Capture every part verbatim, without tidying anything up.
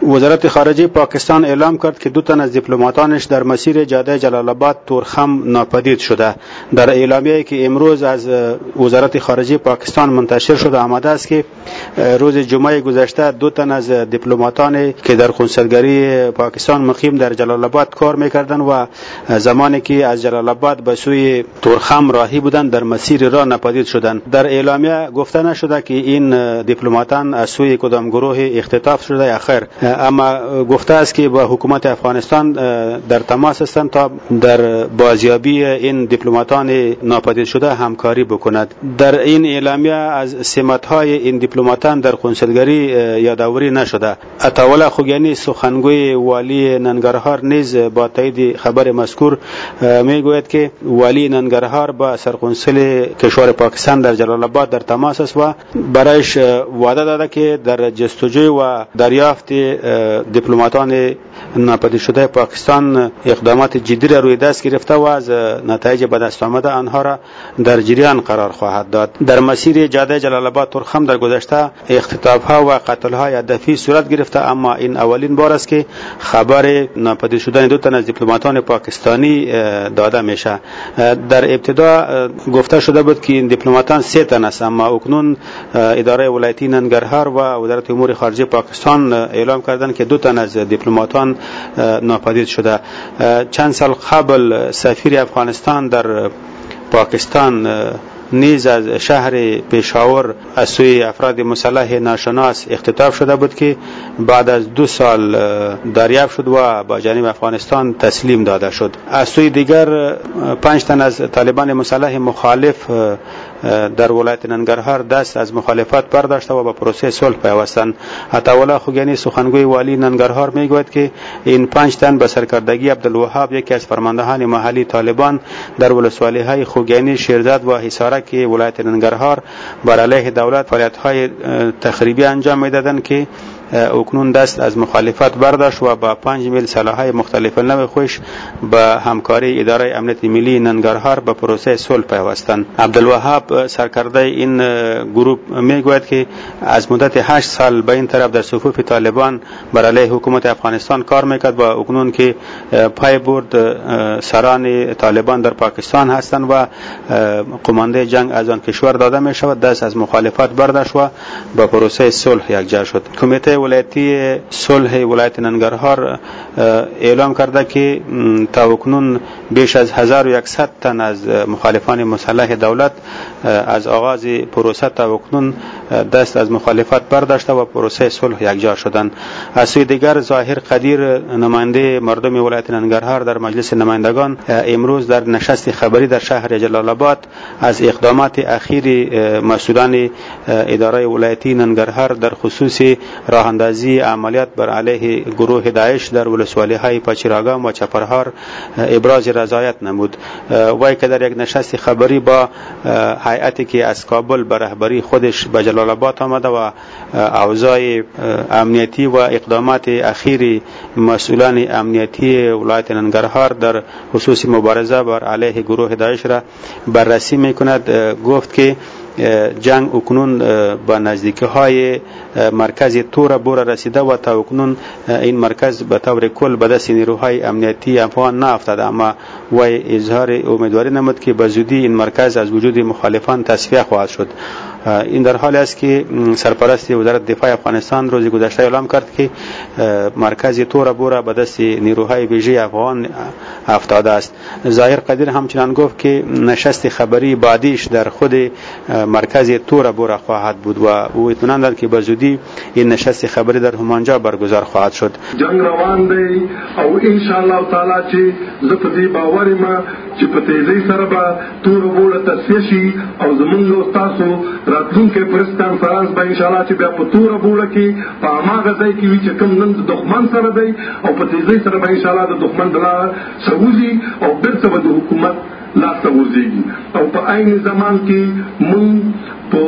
وزارت خارجه پاکستان اعلام کرد که دو تن از دیپلماتانش در مسیر جاده جلال آباد تورخم ناپدید شده. در اعلامیه‌ای که امروز از وزارت خارجه پاکستان منتشر شده آمده است که روز جمعه گذشته دو تن از دیپلماتان که در کنسولگری پاکستان مقیم در جلال آباد کار می‌کردند و زمانی که از جلال آباد به سوی تورخم راهی بودند در مسیر راه ناپدید شدند. در اعلامیه گفته نشده که این دیپلماتان از سوی کدام گروه اختطاف شده یا خیر، اما گفته است که با حکومت افغانستان در تماس هستند تا در بازیابی این دیپلماتان ناپدید شده همکاری بکند. در این اعلامیه از سمت‌های این دیپلماتان در کنسولگری یادآوری نشده. عطاالله خوگیانی سخنگوی والی ننگرهار نیز با تایید خبر مذکور میگوید که والی ننگرهار با سرقنصل کشور پاکستان در جلال آباد در تماس است و برایش وعده داده که در جستجوی و دریافت دیپلماتان ناپدید شده پاکستان اقدامات جدی را روی دست گرفته و از نتایج به دست آمده آنها را در جریان قرار خواهد داد. در مسیر جاده جلال آباد تورخم در گذشته اختطاف‌ها و قتل‌های هدفی صورت گرفته، اما این اولین بار است که خبر ناپدید شدن دو تن از دیپلماتان پاکستانی داده میشه. در ابتدا گفته شده بود که این دیپلماتان سه تن است، اما اکنون اداره ولایتی ننگرهار و وزارت امور خارجه پاکستان اعلام کردند که دو تن از دیپلماتان ناپدید شده. چند سال قبل سفیر افغانستان در پاکستان نیز از شهر پشاور از سوی افراد مسلح ناشناس اختطاف شده بود که بعد از دو سال دریافت شد و با جانب افغانستان تسلیم داده شد. از سوی دیگر پنج تن از طالبان مسلح مخالف در ولایت ننگرهار دست از مخالفت برداشته و با پروسه صلح پیوستند. عطاالله خوگیانی سخنگوی والی ننگرهار میگوید که این پنج تن به سرکردگی عبدالوهاب یکی از فرماندهان محلی طالبان در ولسوالی‌های خوگیانی، شیرزاد و حصارک ولایت ننگرهار بر علیه دولت فعالیت‌های تخریبی انجام میدادند که اکنون دست از مخالفت برداشت و با پنج میل سلاح‌های مختلف نوع خوش به همکاری اداره امنیت ملی ننگرهار به پروسه صلح پیوستند. عبدالوهاب سرکرده این گروه میگوید که از مدت هشت سال به این طرف در صفوف طالبان بر علیه حکومت افغانستان کار میکرد و اکنون که پای برد سران طالبان در پاکستان هستند و قمانده جنگ از آن کشور داده می شود، دست از مخالفت برداشت و به پروسه صلح یکجا شد. کمیته ولایتی صلح ولایت ننگرهار اعلام کرده که تا اکنون بیش از هزار و صد تن از مخالفان مسلح دولت از آغاز پروسه تا اکنون دست از مخالفت برداشته و پروسه صلح یکجا شدند. از سوی دیگر ظاهر قدیر نماینده مردم ولایت ننگرهار در مجلس نمایندگان امروز در نشست خبری در شهر جلال آباد از اقدامات اخیر مسئولان اداره ولایتی ننگرهار در خصوص راه اندازی عملیات بر علیه گروه داعش در ولسوالی‌های پچیراگام و چپرهار ابراز رضایت نمود. وی که در یک نشست خبری با هیئتی که از کابل به رهبری خودش به جلال آباد آمده و اوضاع امنیتی و اقدامات اخیر مسئولان امنیتی ولایت ننگرهار در خصوص مبارزه بر علیه گروه داعش را بررسی میکند، گفت که جنگ اکنون با نزدیکی های مرکز تور بورا رسیده و تا اکنون این مرکز به طور کل به دست نیروهای امنیتی افغان نافتاده، اما وی اظهار امیدواری نمود که به زودی این مرکز از وجود مخالفان تصفیه خواهد شد. این در حالی است که سرپرست وزارت دفاع افغانستان روز گذشته اعلام کرد که مرکز تور بورا به دست نیروهای ویژه افغان افتاده است. ظاهر قدیر همچنان گفت که نشست خبری بعدیش در خود مرکز تور بورا خواهد بود و او اطمینان داد که به زودی این نشست خبری در همانجا برگزار خواهد شد. جنگ روان دی او ان شاء الله تعالی چې زپدی باور ما چې په تیزی سره به تور بورا تصفیه شي او زمونږ او تاسو راتلونکي پریس کانفرنس به ان شاء الله چې بیا په تور بورا کې په هغه ځای کې وي چې کوم نن د دښمن سره دی او په تیزی سره به ان شاء الله د دښمن بلا سوزي او بیرته به د حکومت لا سوزيږي او په عین زمان کې مونږ په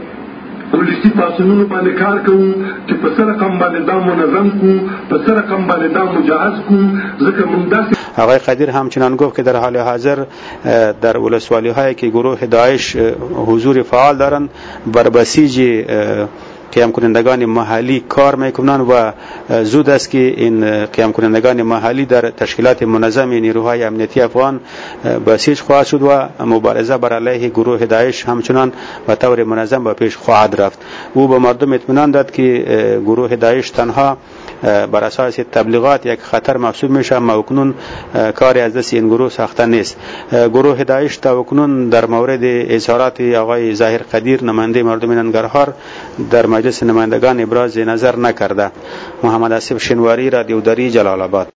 ولسی پاسونو باندې کار کوو چې په سره کم باندې دا منظم کو په سره کم باندې دا مجهز کو ځکه مونږ داسې. آقای قدیر همچنان گفت که در حال حاضر در ولسوالی هایی که گروه داعش حضور فعال دارند بر بسیج قیام کنندگان محلی کار میکنند و زود است که این قیام کنندگان محلی در تشکیلات منظم نیروهای امنیتی افغان بسیج خواهد شد و مبارزه بر علیه گروه داعش همچنان به طور منظم به پیش خواهد رفت. او به مردم اطمینان داد که گروه داعش تنها بر اساس تبلیغات یک خطر محسوب میشه، اما اکنون کاری از دست این گروه ساخته نیست. گروه داعش تا اکنون در مورد اظهارات آقای ظاهر قدیر نماینده مردم ننگرهار در مجلس نمایندگان ابراز نظر نکرده. محمد آصف شنواری، رادیو دری، جلال آباد.